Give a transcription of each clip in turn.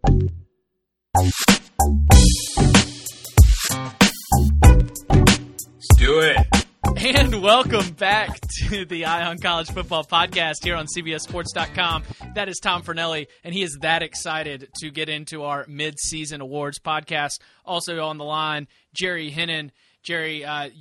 Let's do it. And welcome back to the Eye on College Football podcast here on CBSSports.com. That is Tom Fornelli, and he is that excited to get into our mid-season awards podcast. Also on the line, Jerry Hennen. Jerry,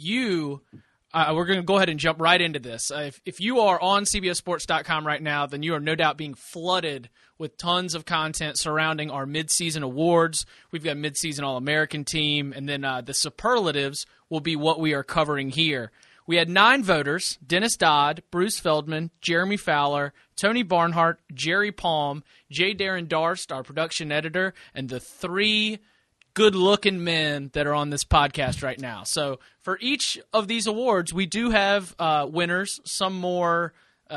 we're going to go ahead and jump right into this. If you are on CBSSports.com right now, then you are no doubt being flooded with tons of content surrounding our mid-season awards. We've got mid-season All-American team, and then the superlatives will be what we are covering here. We had 9 voters: Dennis Dodd, Bruce Feldman, Jeremy Fowler, Tony Barnhart, Jerry Palm, J. Darren Darst, our production editor, and the 3 good-looking men that are on this podcast right now. So for each of these awards, we do have winners, some more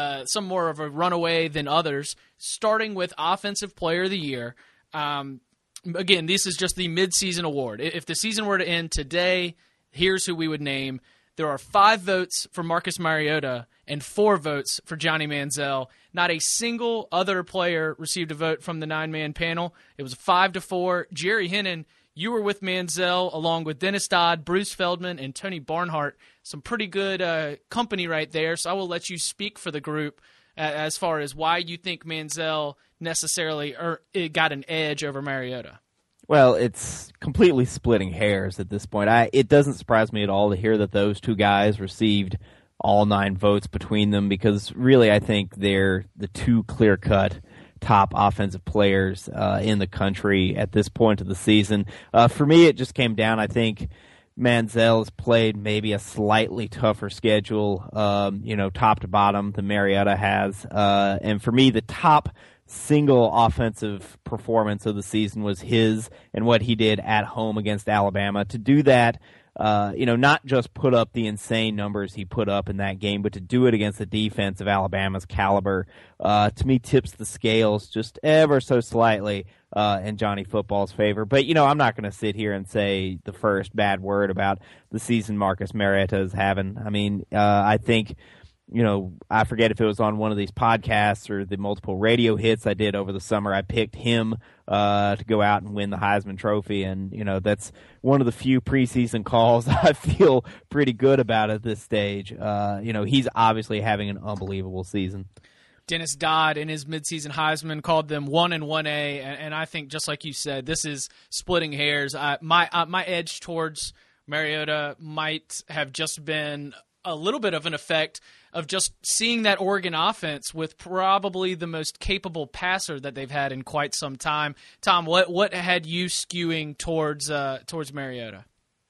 of a runaway than others, starting with Offensive Player of the Year. Again, this is just the mid-season award. If the season were to end today, here's who we would name. There are 5 votes for Marcus Mariota and 4 votes for Johnny Manziel. Not a single other player received a vote from the 9-man panel. It was 5-4. Jerry Hennen, you were with Manziel along with Dennis Dodd, Bruce Feldman, and Tony Barnhart. Some pretty good company right there, so I will let you speak for the group as far as why you think Manziel necessarily got an edge over Mariota. Well, it's completely splitting hairs at this point. It doesn't surprise me at all to hear that those 2 guys received all 9 votes between them, because really I think they're the 2 clear-cut top offensive players in the country at this point of the season. For me, it just came down, I think Manziel's played maybe a slightly tougher schedule, top to bottom than Mariota has. And for me, the top single offensive performance of the season was his and what he did at home against Alabama. To do that, not just put up the insane numbers he put up in that game, but to do it against the defense of Alabama's caliber, to me tips the scales just ever so slightly in Johnny Football's favor. But, I'm not going to sit here and say the first bad word about the season Marcus Mariota is having. I mean, I think, I forget if it was on one of these podcasts or the multiple radio hits I did over the summer, I picked him to go out and win the Heisman Trophy. And, that's one of the few preseason calls I feel pretty good about at this stage. He's obviously having an unbelievable season. Dennis Dodd in his midseason Heisman called them 1 and 1A, and I think just like you said, this is splitting hairs. My edge towards Mariota might have just been a little bit of an effect of just seeing that Oregon offense with probably the most capable passer that they've had in quite some time. Tom, what had you skewing towards Mariota?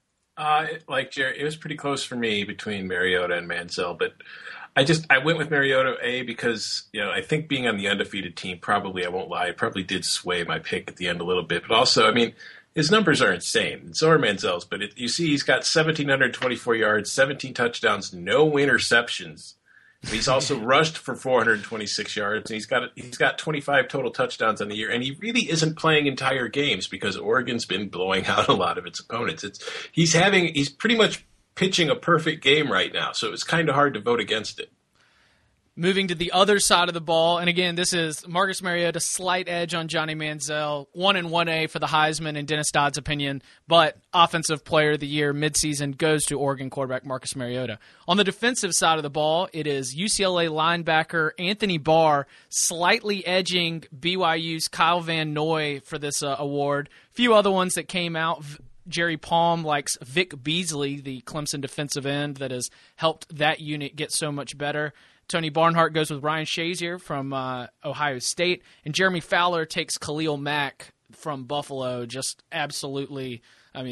Like Jerry, it was pretty close for me between Mariota and Manziel, but I went with Mariota because I think being on the undefeated team probably, I won't lie, probably did sway my pick at the end a little bit. But also, I mean, his numbers are insane, and so are Manziel's. But you see, he's got 1,724 yards, 17 touchdowns, no interceptions. He's also rushed for 426 yards, and he's got 25 total touchdowns on the year. And he really isn't playing entire games because Oregon's been blowing out a lot of its opponents. He's pretty much pitching a perfect game right now, so it's kind of hard to vote against it. Moving to the other side of the ball, and again, this is Marcus Mariota, slight edge on Johnny Manziel, 1 and 1A for the Heisman in Dennis Dodd's opinion, but Offensive Player of the Year midseason goes to Oregon quarterback Marcus Mariota. On the defensive side of the ball, it is UCLA linebacker Anthony Barr slightly edging BYU's Kyle Van Noy for this award. A few other ones that came out. Jerry Palm likes Vic Beasley, the Clemson defensive end that has helped that unit get so much better. Tony Barnhart goes with Ryan Shazier from Ohio State. And Jeremy Fowler takes Khalil Mack from Buffalo. Just absolutely,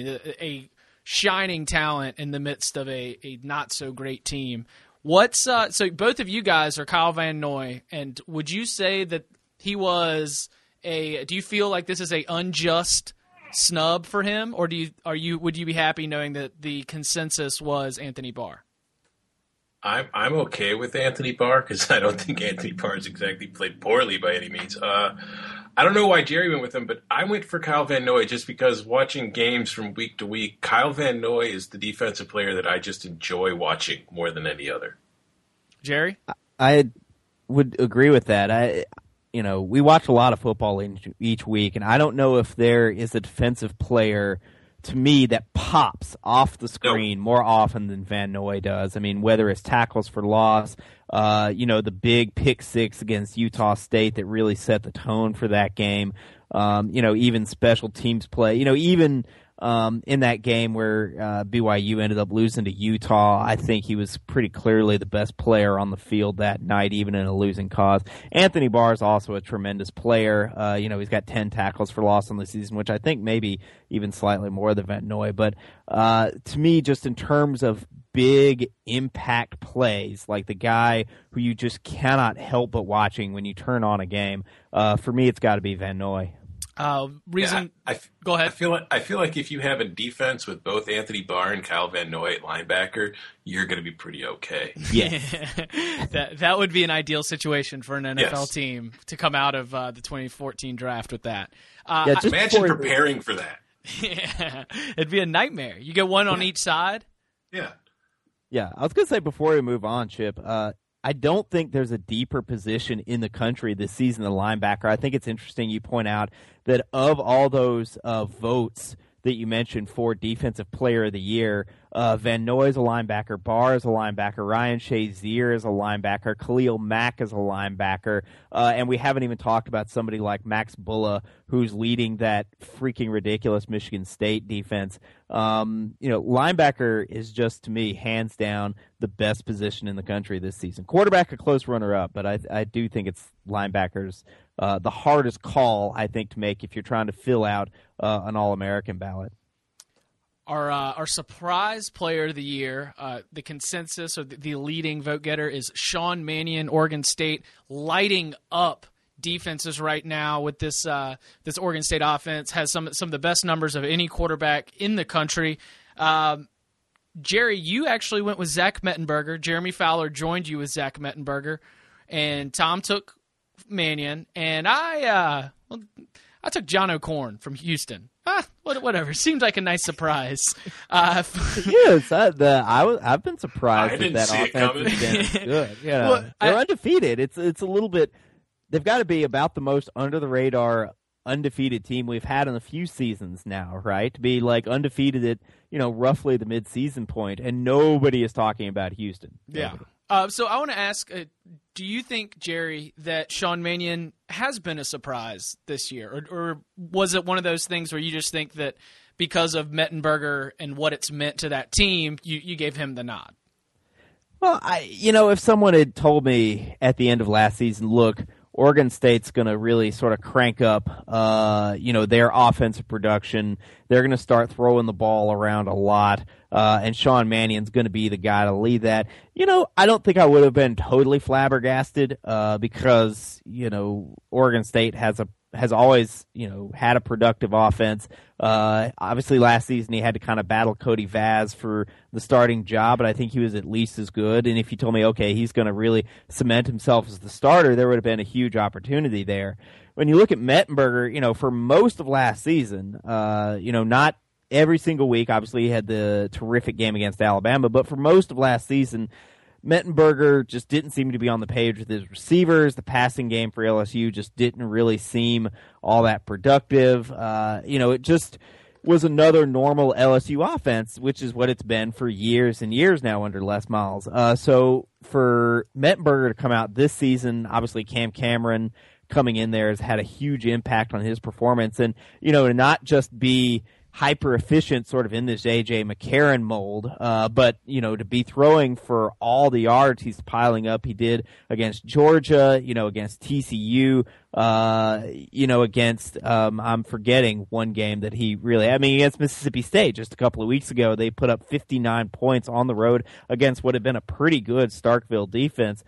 a shining talent in the midst of a not-so-great team. So both of you guys are Kyle Van Noy, and would you say that he was do you feel like this is a unjust snub for him, or would you be happy knowing that the consensus was Anthony Barr? I'm okay with Anthony Barr because I don't think Anthony Barr has exactly played poorly by any means. I don't know why Jerry went with him, but I went for Kyle Van Noy just because watching games from week to week, Kyle Van Noy is the defensive player that I just enjoy watching more than any other. Jerry? I would agree with that. we watch a lot of football each week, and I don't know if there is a defensive player to me that pops off the screen more often than Van Noy does. I mean, whether it's tackles for loss, the big pick six against Utah State that really set the tone for that game, even special teams play, even in that game where BYU ended up losing to Utah, I think he was pretty clearly the best player on the field that night, even in a losing cause. Anthony Barr is also a tremendous player. He's got 10 tackles for loss on the season, which I think maybe even slightly more than Van Noy. But to me, just in terms of big impact plays, like the guy who you just cannot help but watching when you turn on a game, for me, it's got to be Van Noy. Go ahead. I feel like if you have a defense with both Anthony Barr and Kyle Van Noy at linebacker, you're going to be pretty okay. Yeah, that would be an ideal situation for an NFL team to come out of the 2014 draft with that. Imagine preparing for that. Yeah, it'd be a nightmare. You get one on each side. Yeah. Yeah, I was going to say before we move on, Chip, I don't think there's a deeper position in the country this season than linebacker. I think it's interesting you point out that of all those votes that you mentioned for Defensive Player of the Year, Van Noy is a linebacker, Barr is a linebacker, Ryan Shazier is a linebacker, Khalil Mack is a linebacker, and we haven't even talked about somebody like Max Bulla, who's leading that freaking ridiculous Michigan State defense. Linebacker is just, to me, hands down the best position in the country this season. Quarterback, a close runner-up, but I do think it's linebackers the hardest call, I think, to make if you're trying to fill out an All-American ballot. Our surprise player of the year, the consensus or the leading vote getter is Sean Mannion, Oregon State, lighting up defenses right now with this Oregon State offense. Has some of the best numbers of any quarterback in the country. Jerry, you actually went with Zach Mettenberger. Jeremy Fowler joined you with Zach Mettenberger, and Tom took Mannion, and I took John O'Korn from Houston. Whatever. Seems like a nice surprise. Yes, I've been surprised that offense has been good. They're undefeated. It's a little bit. They've got to be about the most under the radar undefeated team we've had in a few seasons now, right? To be like undefeated at roughly the mid-season point, and nobody is talking about Houston. Nobody. So I want to ask, do you think, Jerry, that Sean Mannion has been a surprise this year? Or was it one of those things where you just think that because of Mettenberger and what it's meant to that team, you gave him the nod? Well, if someone had told me at the end of last season, look, Oregon State's going to really sort of crank up, their offensive production. They're going to start throwing the ball around a lot, and Sean Mannion's going to be the guy to lead that. I don't think I would have been totally flabbergasted because, Oregon State has always, had a productive offense. Obviously last season he had to kind of battle Cody Vaz for the starting job, but I think he was at least as good. And if you told me, okay, he's going to really cement himself as the starter, there would have been a huge opportunity there. When you look at Mettenberger, for most of last season, not every single week, obviously he had the terrific game against Alabama, but for most of last season, Mettenberger just didn't seem to be on the page with his receivers. The passing game for LSU just didn't really seem all that productive. It just was another normal LSU offense, which is what it's been for years and years now under Les Miles. So for Mettenberger to come out this season, obviously Cam Cameron coming in there has had a huge impact on his performance. And, to not just be hyper efficient sort of in this A.J. McCarron mold, but to be throwing for all the yards he's piling up. He did against Georgia, against TCU, against I'm forgetting one game that he really, against Mississippi State just a couple of weeks ago. They put up 59 points on the road against what had been a pretty good Starkville defense.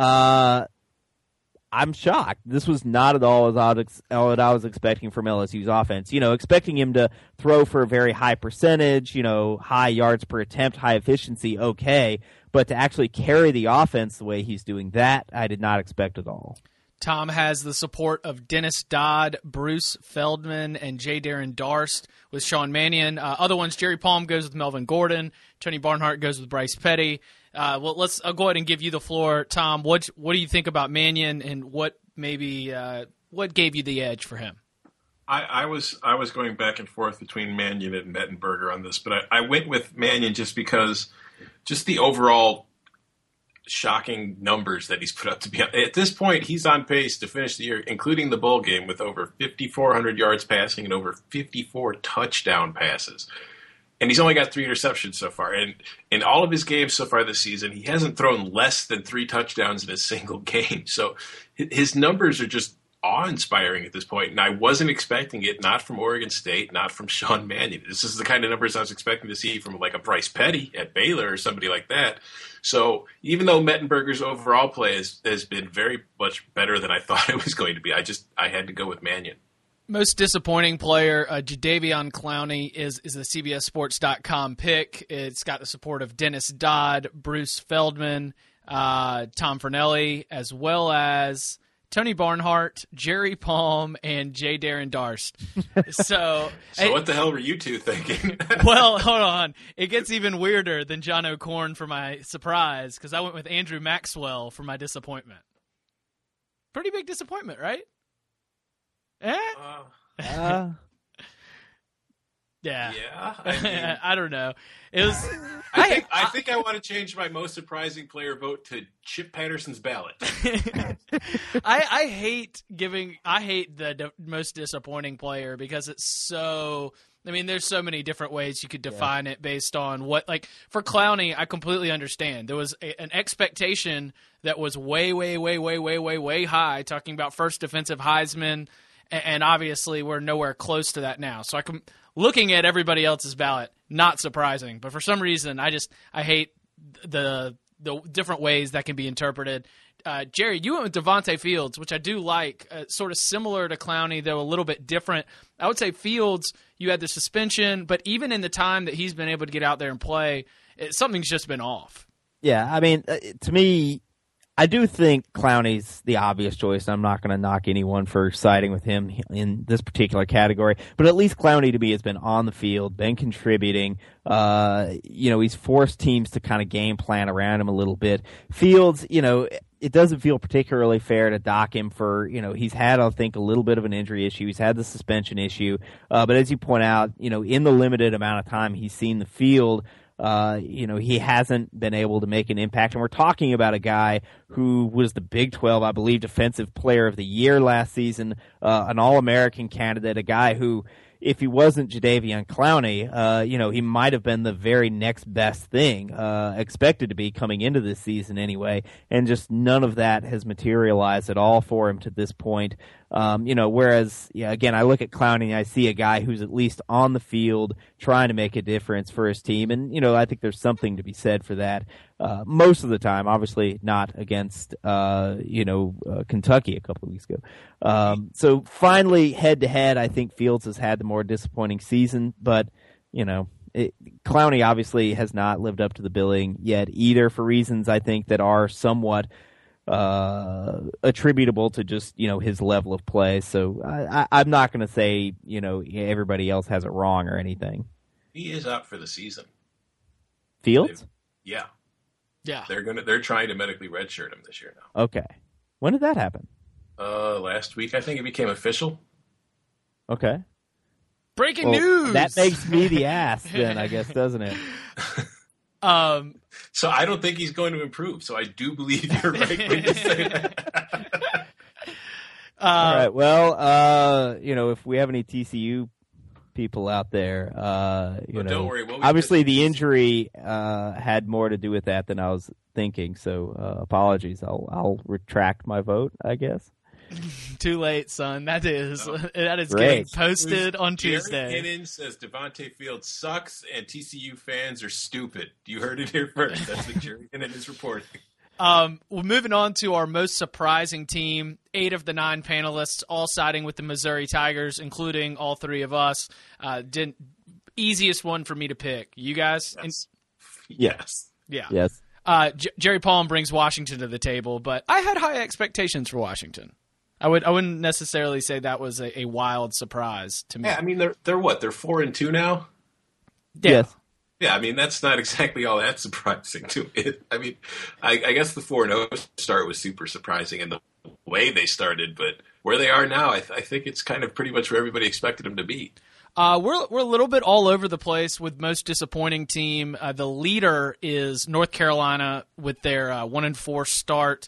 I'm shocked. This was not at all what I was expecting from LSU's offense. Expecting him to throw for a very high percentage, high yards per attempt, high efficiency, okay. But to actually carry the offense the way he's doing that, I did not expect at all. Tom has the support of Dennis Dodd, Bruce Feldman, and J. Darren Darst with Sean Mannion. Other ones, Jerry Palm goes with Melvin Gordon. Tony Barnhart goes with Bryce Petty. I'll go ahead and give you the floor, Tom. What do you think about Mannion, and what maybe what gave you the edge for him? I was going back and forth between Mannion and Mettenberger on this, but I went with Mannion just because just the overall shocking numbers that he's put up to be. At this point, he's on pace to finish the year, including the bowl game, with over 5,400 yards passing and over 54 touchdown passes. And he's only got 3 interceptions so far. And in all of his games so far this season, he hasn't thrown less than 3 touchdowns in a single game. So his numbers are just awe-inspiring at this point. And I wasn't expecting it, not from Oregon State, not from Sean Mannion. This is the kind of numbers I was expecting to see from like a Bryce Petty at Baylor or somebody like that. So even though Mettenberger's overall play has been very much better than I thought it was going to be, I had to go with Mannion. Most disappointing player, Jadeveon Clowney, is the CBSSports.com pick. It's got the support of Dennis Dodd, Bruce Feldman, Tom Fornelli, as well as Tony Barnhart, Jerry Palm, and J. Darren Darst. So what the hell were you two thinking? Well, hold on. It gets even weirder than John O'Corn for my surprise, because I went with Andrew Maxwell for my disappointment. Pretty big disappointment, right? Yeah. Yeah. I don't know. It was. I think I want to change my most surprising player vote to Chip Patterson's ballot. I hate the most disappointing player because it's so. I mean, there's so many different ways you could define it based on what. Like for Clowney, I completely understand. There was an expectation that was way high, talking about first defensive Heisman. And obviously, we're nowhere close to that now. So looking at everybody else's ballot, not surprising. But for some reason, I hate the different ways that can be interpreted. Jerry, you went with Devontae Fields, which I do like, sort of similar to Clowney, though a little bit different. I would say Fields, you had the suspension, but even in the time that he's been able to get out there and play, something's just been off. Yeah, I mean, to me, I do think Clowney's the obvious choice. I'm not going to knock anyone for siding with him in this particular category, but at least Clowney to me has been on the field, been contributing. He's forced teams to kind of game plan around him a little bit. Fields, it doesn't feel particularly fair to dock him for, he's had, I think, a little bit of an injury issue. He's had the suspension issue. But as you point out, in the limited amount of time he's seen the field, he hasn't been able to make an impact. And we're talking about a guy who was the Big 12, I believe, Defensive Player of the Year last season, an All-American candidate, a guy who, if he wasn't Jadeveon Clowney, he might have been the very next best thing, expected to be coming into this season anyway. And just none of that has materialized at all for him to this point. Whereas, again, I look at Clowney and I see a guy who's at least on the field trying to make a difference for his team. And, I think there's something to be said for that. Most of the time, obviously not against, Kentucky a couple of weeks ago. So finally, head to head, I think Fields has had the more disappointing season, but, Clowney obviously has not lived up to the billing yet either, for reasons I think that are somewhat attributable to just his level of play. So I'm not going to say everybody else has it wrong or anything. He is out for the season. Fields? Yeah. They're trying to medically redshirt him this year now. Okay. When did that happen? Last week I think it became official. Okay. Breaking news. That makes me the ass then, I guess, doesn't it? So I don't think he's going to improve. So I do believe you're right when you say that. All right. Well, if we have any TCU people out there, don't worry. Obviously the injury had more to do with that than I was thinking. So apologies. I'll retract my vote, I guess. Too late, son. That is Great. Getting posted on Tuesday. Jerry Hinnon says Devontae Fields sucks and TCU fans are stupid. You heard it here first. That's what Jerry Hinnon is reporting. We're moving on to our most surprising team. 8 of the 9 panelists all siding with the Missouri Tigers, including all 3 of us. Easiest one for me to pick. You guys? Yes. Yeah. Yes. Jerry Palm brings Washington to the table, but I had high expectations for Washington. I wouldn't necessarily say that was a wild surprise to me. Yeah, I mean they're what? They're 4-2 now? Yeah. Yes. Yeah, I mean that's not exactly all that surprising to me. I mean, I guess the 4-0 start was super surprising, and the way they started, but where they are now, I think it's kind of pretty much where everybody expected them to be. We're a little bit all over the place with most disappointing team. The leader is North Carolina with their 1-4 start.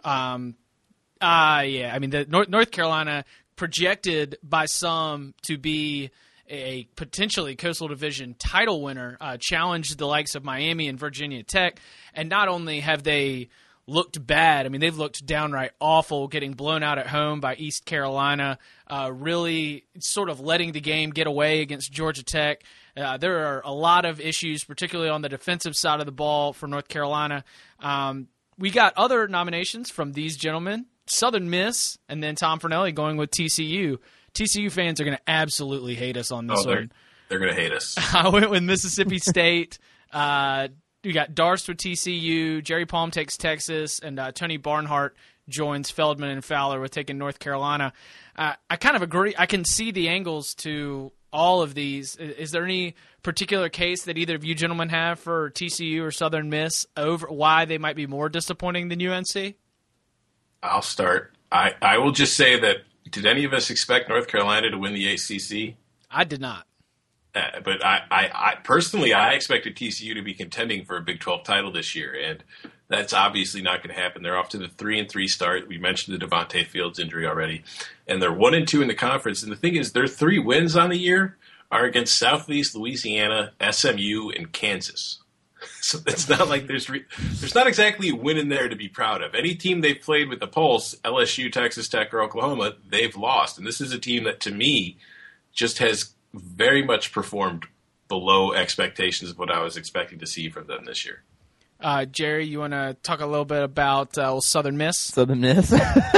North Carolina projected by some to be a potentially Coastal Division title winner, challenged the likes of Miami and Virginia Tech, and not only have they looked bad. I mean, they've looked downright awful, getting blown out at home by East Carolina, really sort of letting the game get away against Georgia Tech. There are a lot of issues, particularly on the defensive side of the ball for North Carolina. We got other nominations from these gentlemen, Southern Miss, and then Tom Fornelli going with TCU. TCU fans are going to absolutely hate us on this one. They're going to hate us. I went with Mississippi State. We got Darst with TCU, Jerry Palm takes Texas, and Tony Barnhart joins Feldman and Fowler with taking North Carolina. I kind of agree. I can see the angles to all of these. Is there any particular case that either of you gentlemen have for TCU or Southern Miss over why they might be more disappointing than UNC? I'll start. I will just say that, did any of us expect North Carolina to win the ACC? I did not. But I personally, I expected TCU to be contending for a Big 12 title this year, and that's obviously not going to happen. They're off to the 3-3 start. We mentioned the Devontae Fields injury already, and they're 1-2 in the conference. And the thing is, their 3 wins on the year are against Southeast Louisiana, SMU, and Kansas. So it's not like there's not exactly a win in there to be proud of. Any team they've played with the pulse, LSU, Texas Tech, or Oklahoma, they've lost. And this is a team that, to me, just has very much performed below expectations of what I was expecting to see from them this year. Jerry, you want to talk a little bit about Southern Miss? Southern Miss.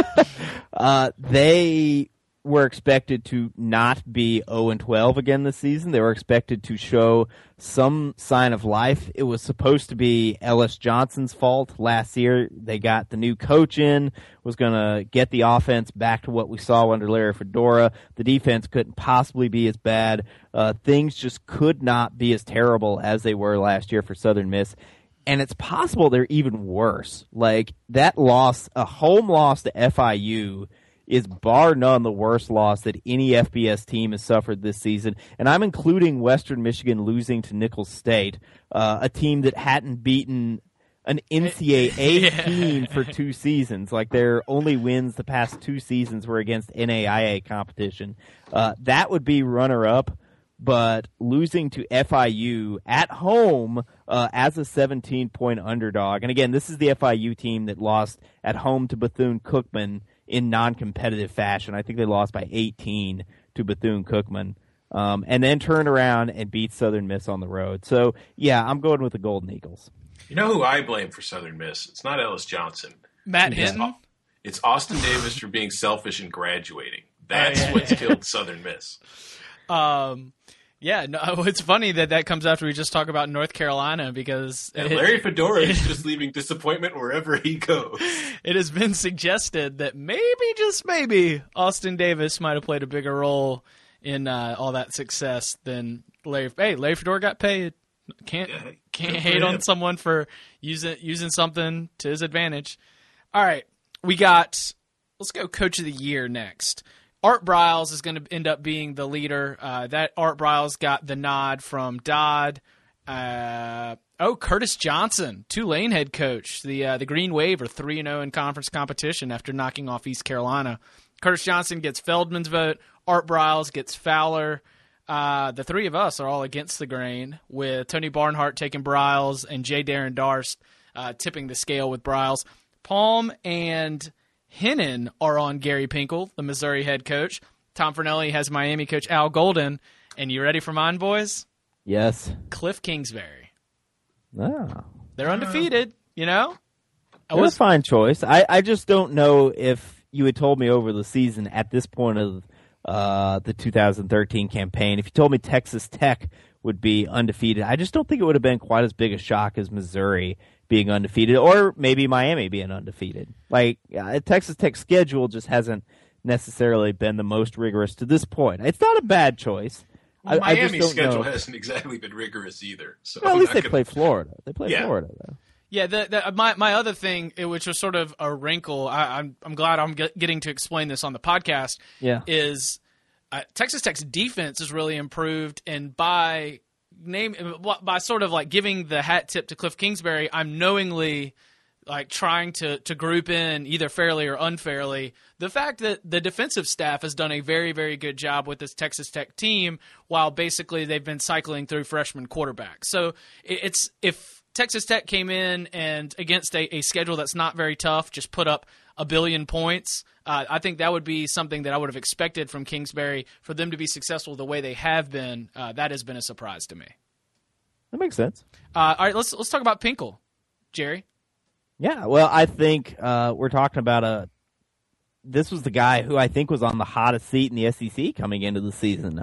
They were expected to not be 0-12 again this season. They were expected to show some sign of life. It was supposed to be Ellis Johnson's fault last year. They got the new coach in, was going to get the offense back to what we saw under Larry Fedora. The defense couldn't possibly be as bad. Things just could not be as terrible as they were last year for Southern Miss. And it's possible they're even worse. Like, that loss, a home loss to FIU, is bar none the worst loss that any FBS team has suffered this season. And I'm including Western Michigan losing to Nicholls State, a team that hadn't beaten an NCAA team for 2 seasons. Like, their only wins the past 2 seasons were against NAIA competition. That would be runner-up, but losing to FIU at home as a 17-point underdog. And again, this is the FIU team that lost at home to Bethune-Cookman in non-competitive fashion. I think they lost by 18 to Bethune-Cookman, and then turned around and beat Southern Miss on the road. So, yeah, I'm going with the Golden Eagles. You know who I blame for Southern Miss? It's not Ellis Johnson. Matt Hinton? It's Austin Davis for being selfish and graduating. That's what's killed Southern Miss. Yeah, no, it's funny that comes after we just talk about North Carolina because Larry Fedora is just leaving disappointment wherever he goes. It has been suggested that maybe, just maybe, Austin Davis might have played a bigger role in all that success than Larry. Hey, Larry Fedora got paid. Can't hate on someone for using something to his advantage. All right, let's go Coach of the Year next. Art Briles is going to end up being the leader. That Art Briles got the nod from Dodd. Curtis Johnson, Tulane head coach. The Green Wave are 3-0 in conference competition after knocking off East Carolina. Curtis Johnson gets Feldman's vote. Art Briles gets Fowler. The 3 of us are all against the grain, with Tony Barnhart taking Briles and J. Darren Darst tipping the scale with Briles. Palm and Hennon are on Gary Pinkel, the Missouri head coach. Tom Fornelli has Miami coach Al Golden. And you ready for mine, boys? Yes. Cliff Kingsbury. Oh. They're undefeated, you know? They're a fine choice. I just don't know if you had told me over the season at this point of the 2013 campaign, if you told me Texas Tech would be undefeated, I just don't think it would have been quite as big a shock as Missouri being undefeated, or maybe Miami being undefeated. Like, Texas Tech's schedule just hasn't necessarily been the most rigorous to this point. It's not a bad choice. Miami's schedule hasn't exactly been rigorous either. So well, at least they play Florida. They play Florida, though. Yeah, my other thing, which was sort of a wrinkle, I'm glad I'm getting to explain this on the podcast, is Texas Tech's defense has really improved, and by sort of like giving the hat tip to Cliff Kingsbury, I'm knowingly like trying to group in either fairly or unfairly the fact that the defensive staff has done a very, very good job with this Texas Tech team while basically they've been cycling through freshman quarterbacks. So if Texas Tech came in and against a schedule that's not very tough, just put up a billion points, I think that would be something that I would have expected from Kingsbury. For them to be successful the way they have been, that has been a surprise to me. That makes sense. All right, let's talk about Pinkel, Jerry. Yeah, well, I think we're talking about this was the guy who I think was on the hottest seat in the SEC coming into the season.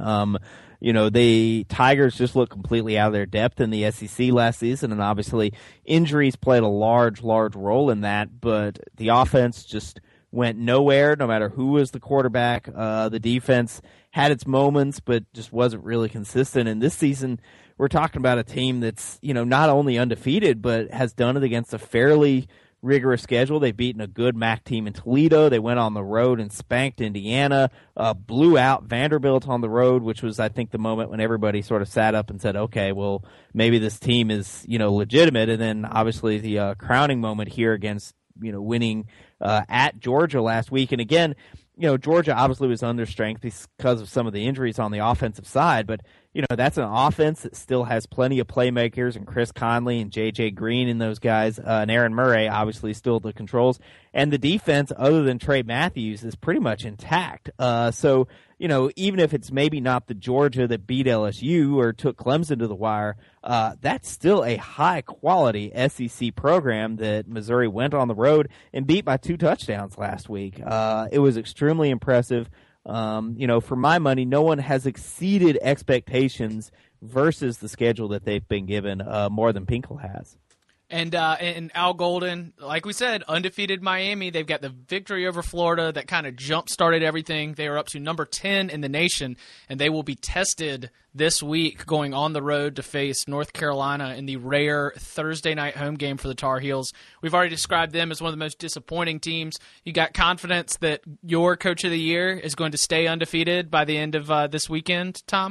The Tigers just looked completely out of their depth in the SEC last season, and obviously injuries played a large role in that, but the offense just went nowhere no matter who was the quarterback. The defense had its moments, but just wasn't really consistent. And this season, we're talking about a team that's, not only undefeated, but has done it against a fairly rigorous schedule. They've beaten a good MAC team in Toledo. They went on the road and spanked Indiana, blew out Vanderbilt on the road, which was, I think, the moment when everybody sort of sat up and said, okay, well, maybe this team is, legitimate. And then obviously the crowning moment here against, winning at Georgia last week. And again, Georgia obviously was under strength because of some of the injuries on the offensive side, but that's an offense that still has plenty of playmakers, and Chris Conley and J.J. Green and those guys, and Aaron Murray obviously still the controls. And the defense, other than Trey Matthews, is pretty much intact. So even if it's maybe not the Georgia that beat LSU or took Clemson to the wire, that's still a high-quality SEC program that Missouri went on the road and beat by 2 touchdowns last week. It was extremely impressive. For my money, no one has exceeded expectations versus the schedule that they've been given more than Pinkel has. And Al Golden, like we said, undefeated Miami. They've got the victory over Florida that kind of jump-started everything. They are up to number 10 in the nation, and they will be tested this week going on the road to face North Carolina in the rare Thursday night home game for the Tar Heels. We've already described them as one of the most disappointing teams. You got confidence that your coach of the year is going to stay undefeated by the end of this weekend, Tom?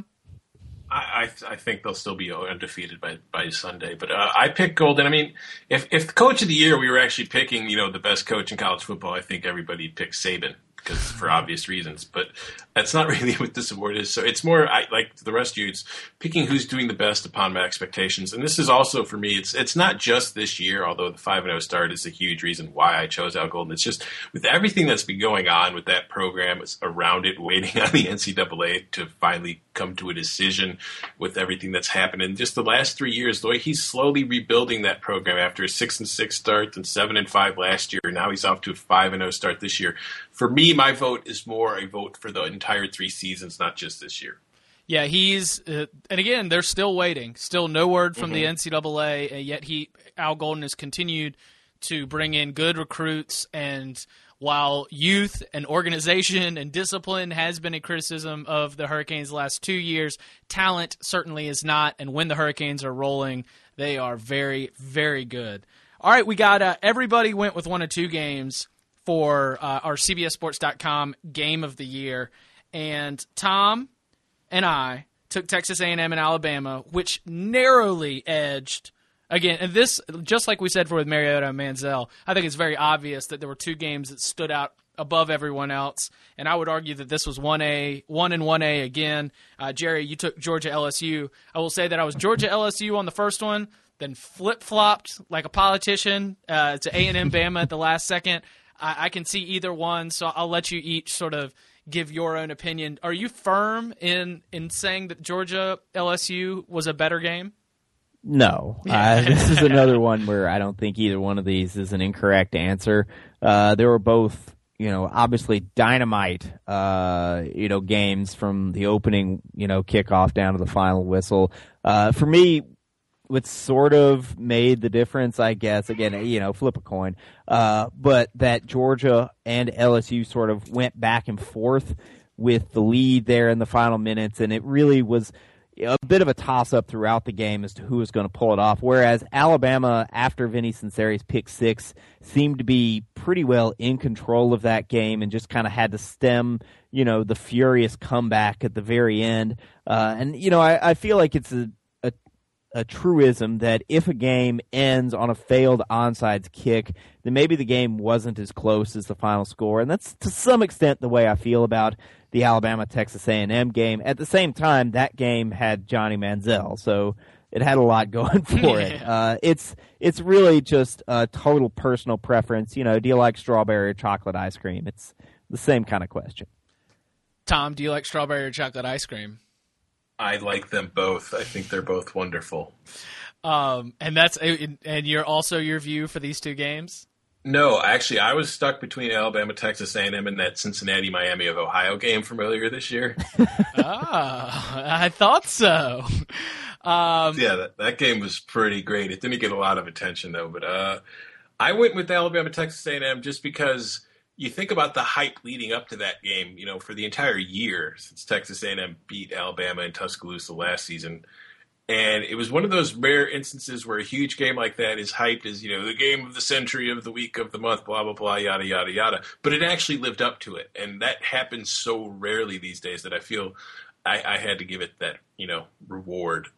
I think they'll still be undefeated by Sunday. But I picked Golden. I mean, if the coach of the year we were actually picking, the best coach in college football, I think everybody picked Saban because for obvious reasons. But that's not really what this award is. So it's more like the rest of you. It's picking who's doing the best upon my expectations. And this is also for me. It's not just this year, although the 5-0 start is a huge reason why I chose Al Golden. It's just with everything that's been going on with that program around it, waiting on the NCAA to finally come to a decision with everything that's happened in just the last 3 years. The way he's slowly rebuilding that program after a 6-6 start and 7-5 last year. Now he's off to a 5-0 start this year. For me, my vote is more a vote for the entire 3 seasons, not just this year. Yeah, he's and again, they're still waiting. Still no word from the NCAA, and yet Al Golden has continued to bring in good recruits. And while youth and organization and discipline has been a criticism of the Hurricanes the last 2 years, talent certainly is not. And when the Hurricanes are rolling, they are very, very good. All right, we got everybody went with 1 of 2 games for our CBSSports.com Game of the Year. And Tom and I took Texas A&M and Alabama, which narrowly edged. Again, and this, just like we said with Mariota and Manziel, I think it's very obvious that there were 2 games that stood out above everyone else, and I would argue that this was 1A again. Jerry, you took Georgia LSU. I will say that I was Georgia LSU on the first one, then flip-flopped like a politician to A&M Bama at the last second. I can see either one, so I'll let you each sort of give your own opinion. Are you firm in saying that Georgia LSU was a better game? No. This is another one where I don't think either one of these is an incorrect answer. They were both, obviously dynamite, games from the opening, kickoff down to the final whistle. For me, what sort of made the difference, I guess, again, flip a coin, but that Georgia and LSU sort of went back and forth with the lead there in the final minutes, and it really was a bit of a toss-up throughout the game as to who was going to pull it off, whereas Alabama, after Vinny Sunseri's pick six, seemed to be pretty well in control of that game and just kind of had to stem, the furious comeback at the very end. I feel like it's a truism that if a game ends on a failed onside kick, then maybe the game wasn't as close as the final score, and that's to some extent the way I feel about the Alabama-Texas A&M game. At the same time, that game had Johnny Manziel, so it had a lot going for it. It's really just a total personal preference. Do you like strawberry or chocolate ice cream? It's the same kind of question. Tom, do you like strawberry or chocolate ice cream? I like them both. I think they're both wonderful. And you're also your view for these two games? No, actually, I was stuck between Alabama, Texas A&M, and that Cincinnati, Miami of Ohio game from earlier this year. I thought so. That game was pretty great. It didn't get a lot of attention, though. But I went with Alabama, Texas A&M just because you think about the hype leading up to that game, for the entire year since Texas A&M beat Alabama in Tuscaloosa last season. And it was one of those rare instances where a huge game like that is hyped as, the game of the century, of the week, of the month, blah, blah, blah, yada, yada, yada. But it actually lived up to it. And that happens so rarely these days that I feel I had to give it that, reward.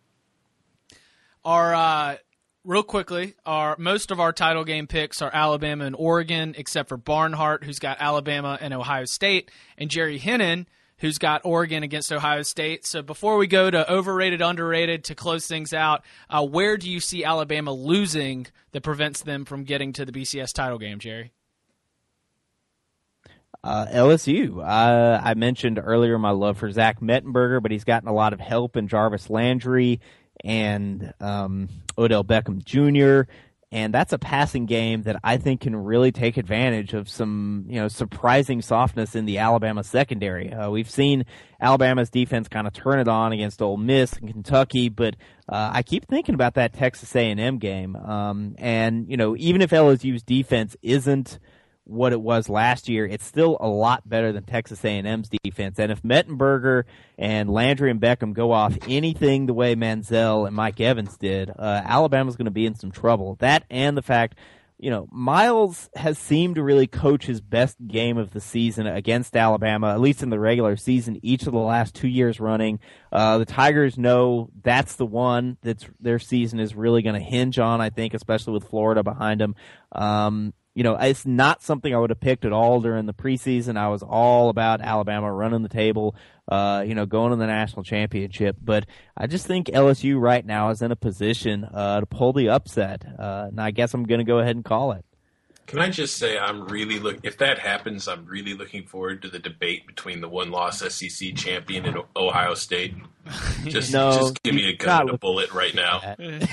Real quickly, most of our title game picks are Alabama and Oregon, except for Barnhart, who's got Alabama and Ohio State, and Jerry Hennon, who's got Oregon against Ohio State. So before we go to overrated, underrated to close things out, where do you see Alabama losing that prevents them from getting to the BCS title game, Jerry? LSU. I mentioned earlier my love for Zach Mettenberger, but he's gotten a lot of help in Jarvis Landry and Odell Beckham Jr., and that's a passing game that I think can really take advantage of some, surprising softness in the Alabama secondary. We've seen Alabama's defense kind of turn it on against Ole Miss and Kentucky, but I keep thinking about that Texas A&M game. And even if LSU's defense isn't what it was last year, it's still a lot better than Texas A&M's defense. And if Mettenberger and Landry and Beckham go off anything the way Manziel and Mike Evans did, Alabama's going to be in some trouble. That and the fact, Miles has seemed to really coach his best game of the season against Alabama, at least in the regular season, each of the last 2 years running. The Tigers know that's the one that their season is really going to hinge on, I think, especially with Florida behind them. It's not something I would have picked at all during the preseason. I was all about Alabama running the table, going to the national championship. But I just think LSU right now is in a position to pull the upset. And I guess I'm going to go ahead and call it. Can I just say if that happens, I'm really looking forward to the debate between the one-loss SEC champion and Ohio State. Just give me a gun and a bullet right now.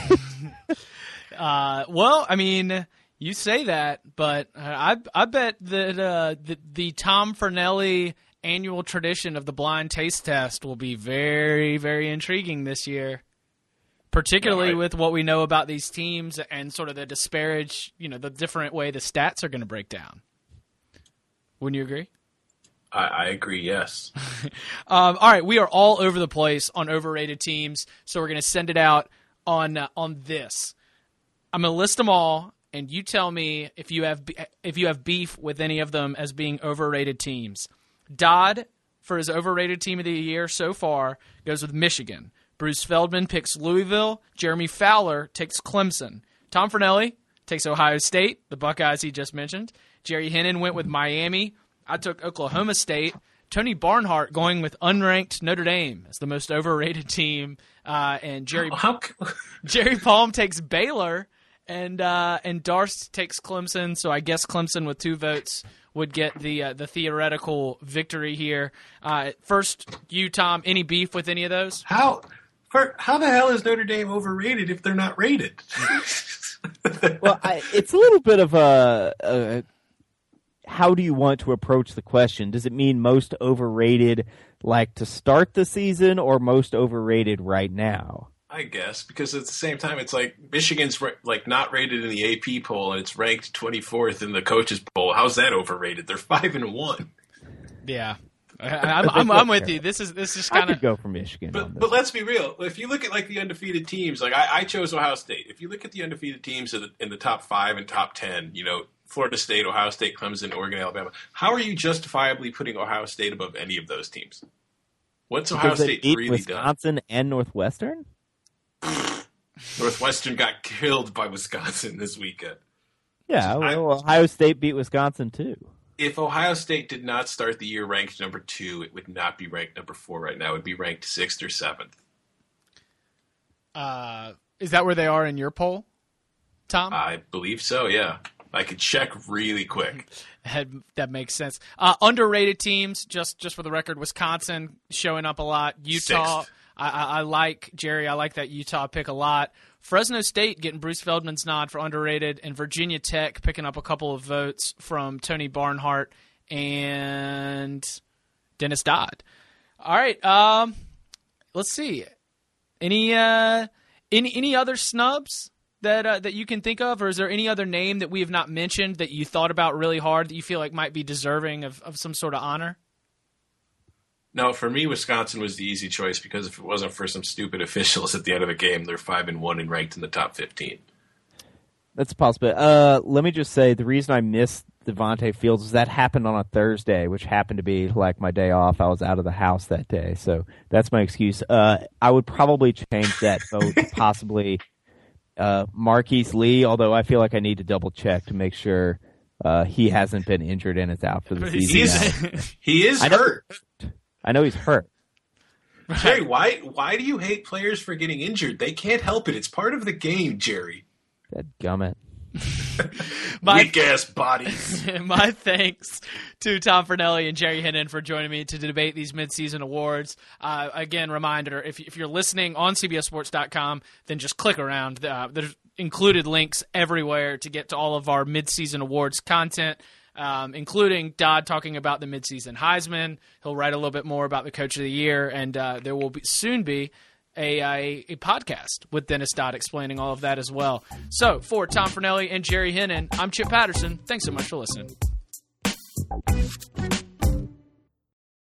You say that, but I bet that the Tom Fernelli annual tradition of the blind taste test will be very, very intriguing this year, particularly with what we know about these teams and sort of the the different way the stats are going to break down. Wouldn't you agree? I agree, yes. All right, we are all over the place on overrated teams, so we're going to send it out on this. I'm going to list them all. And you tell me if you have beef with any of them as being overrated teams. Dodd, for his overrated team of the year so far, goes with Michigan. Bruce Feldman picks Louisville. Jeremy Fowler takes Clemson. Tom Fernelli takes Ohio State, the Buckeyes he just mentioned. Jerry Hennon went with Miami. I took Oklahoma State. Tony Barnhart going with unranked Notre Dame as the most overrated team. And Jerry Palm takes Baylor. And Darst takes Clemson, so I guess Clemson with 2 votes would get the theoretical victory here. First, you, Tom, any beef with any of those? How the hell is Notre Dame overrated if they're not rated? Well, it's a little bit of a how do you want to approach the question? Does it mean most overrated like to start the season or most overrated right now? I guess, because at the same time, it's like Michigan's not rated in the AP poll, and it's ranked 24th in the coaches poll. How's that overrated? They're 5-1. Yeah, I'm with you. This is just I kind could of go for Michigan. on this. But let's be real. If you look at like the undefeated teams, like I chose Ohio State. If you look at the undefeated teams in the top 5 and top 10, Florida State, Ohio State, Clemson, Oregon, Alabama. How are you justifiably putting Ohio State above any of those teams? What's Ohio Because they State beat really Wisconsin and Northwestern? done? Northwestern got killed by Wisconsin this weekend. Yeah, well, Ohio State beat Wisconsin too. If Ohio State did not start the year ranked number 2, it would not be ranked number 4 right now. It would be ranked 6th or 7th. is that where they are in your poll, Tom? I believe so, yeah. I could check really quick. That makes sense. Underrated teams, just for the record, Wisconsin showing up a lot. Utah, I like Jerry. I like that Utah pick a lot. Fresno State getting Bruce Feldman's nod for underrated, and Virginia Tech picking up a couple of votes from Tony Barnhart and Dennis Dodd. All right, let's see. Any other snubs that you can think of, or is there any other name that we have not mentioned that you thought about really hard that you feel like might be deserving of some sort of honor? No, for me, Wisconsin was the easy choice because if it wasn't for some stupid officials at the end of a game, they're 5-1 and ranked in the top 15. That's a possibility. Let me just say the reason I missed Devontae Fields was that happened on a Thursday, which happened to be like my day off. I was out of the house that day, so that's my excuse. I would probably change that vote to possibly Marquise Lee, although I feel like I need to double check to make sure he hasn't been injured and is out for the season. He is hurt. I know he's hurt. Jerry, why do you hate players for getting injured? They can't help it. It's part of the game, Jerry. Dadgummit. Weak-ass bodies. My thanks to Tom Fornelli and Jerry Hinnon for joining me to debate these midseason awards. Again, reminder, if you're listening on CBSSports.com, then just click around. There's included links everywhere to get to all of our midseason awards content, including Dodd talking about the midseason Heisman. He'll write a little bit more about the Coach of the Year, and there will soon be a podcast with Dennis Dodd explaining all of that as well. So, for Tom Fornelli and Jerry Hinnon, I'm Chip Patterson. Thanks so much for listening.